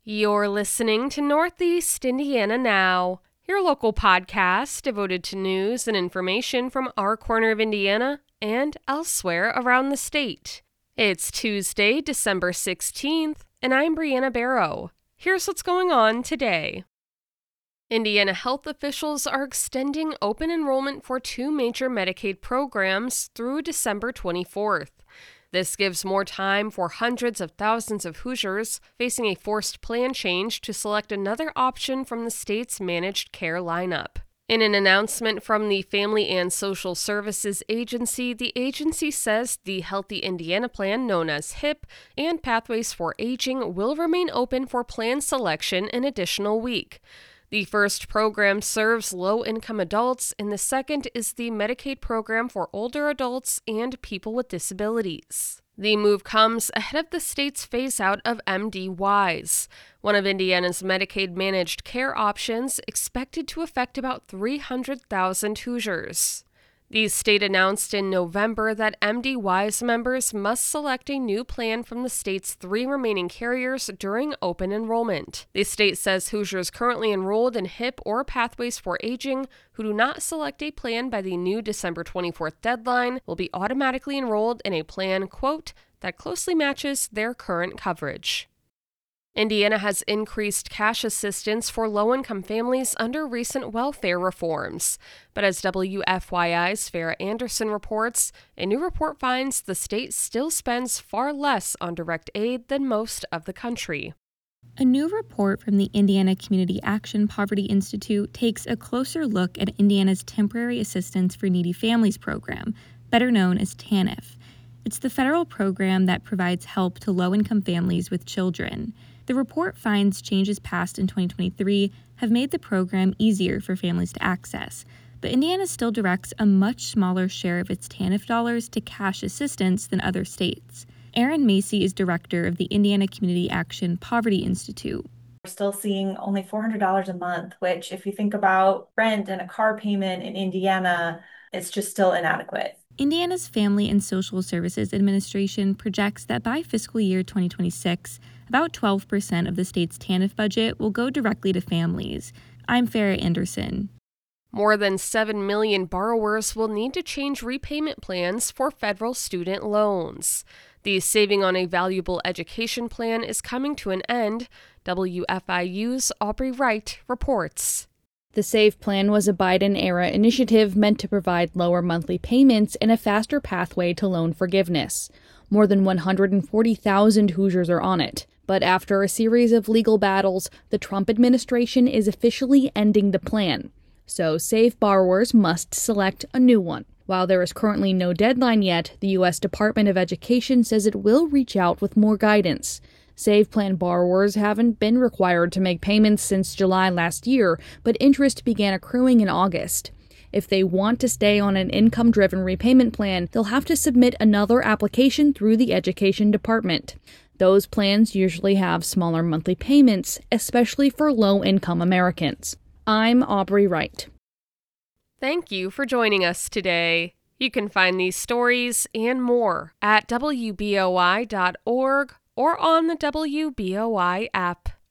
You're listening to Northeast Indiana Now, your local podcast devoted to news and information from our corner of Indiana and elsewhere around the state. It's Tuesday, December 16th, and I'm Brianna Barrow. Here's what's going on today. Indiana health officials are extending open enrollment for two major Medicaid programs through December 24th. This gives more time for hundreds of thousands of Hoosiers facing a forced plan change to select another option from the state's managed care lineup. In an announcement from the Family and Social Services Agency, the agency says the Healthy Indiana Plan, known as HIP, and Pathways for Aging will remain open for plan selection an additional week. The first program serves low-income adults, and the second is the Medicaid program for older adults and people with disabilities. The move comes ahead of the state's phase-out of MDYs, one of Indiana's Medicaid managed care options, expected to affect about 300,000 Hoosiers. The state announced in November that MDY's members must select a new plan from the state's three remaining carriers during open enrollment. The state says Hoosiers currently enrolled in HIP or Pathways for Aging who do not select a plan by the new December 24th deadline will be automatically enrolled in a plan, quote, that closely matches their current coverage. Indiana has increased cash assistance for low-income families under recent welfare reforms. But as WFYI's Farah Anderson reports, a new report finds the state still spends far less on direct aid than most of the country. A new report from the Indiana Community Action Poverty Institute takes a closer look at Indiana's Temporary Assistance for Needy Families program, better known as TANF. It's the federal program that provides help to low-income families with children. The report finds changes passed in 2023 have made the program easier for families to access, but Indiana still directs a much smaller share of its TANF dollars to cash assistance than other states. Erin Macy is director of the Indiana Community Action Poverty Institute. We're still seeing only $400 a month, which if you think about rent and a car payment in Indiana, it's just still inadequate. Indiana's Family and Social Services Administration projects that by fiscal year 2026, about 12% of the state's TANF budget will go directly to families. I'm Farah Anderson. More than 7 million borrowers will need to change repayment plans for federal student loans. The Saving on a Valuable Education plan is coming to an end, WFIU's Aubrey Wright reports. The SAVE plan was a Biden-era initiative meant to provide lower monthly payments and a faster pathway to loan forgiveness. More than 140,000 Hoosiers are on it. But after a series of legal battles, the Trump administration is officially ending the plan. So SAVE borrowers must select a new one. While there is currently no deadline yet, the U.S. Department of Education says it will reach out with more guidance. SAVE plan borrowers haven't been required to make payments since July last year, but interest began accruing in August. If they want to stay on an income-driven repayment plan, they'll have to submit another application through the Education Department. Those plans usually have smaller monthly payments, especially for low-income Americans. I'm Aubrey Wright. Thank you for joining us today. You can find these stories and more at WBOI.org or on the WBOI app.